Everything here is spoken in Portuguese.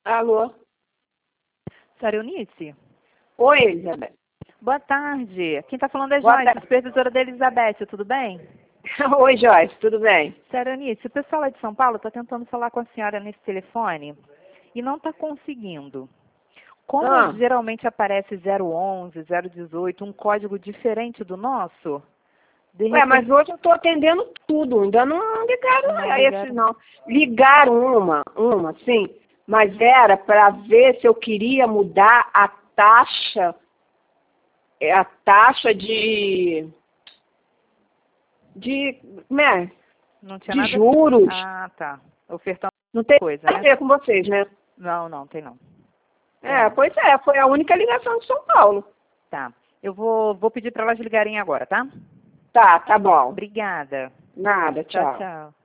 Alô? Senhora Eunice? Oi, Elizabeth. Boa tarde. Quem está falando é Boa Joyce, tarde. supervisora da Elizabeth, tudo bem? Oi, Joyce, tudo bem? Senhora Eunice, o pessoal lá de São Paulo está tentando falar com a senhora nesse telefone e não está conseguindo. Como geralmente aparece 011, 018, um código diferente do nosso, de Ué, repente... mas hoje eu estou atendendo tudo, ainda não ligaram a esse não. Ligaram uma, sim, mas era para ver se eu queria mudar a taxa né, Não tinha de nada... juros. Ah, tá. Ofertando Não tem coisa, nada a né? ver com vocês, né? Não, tem não. Pois é, foi a única ligação de São Paulo. Tá. Eu vou pedir para elas ligarem agora, tá? Tá bom. Obrigada. Nada, tchau. Tchau.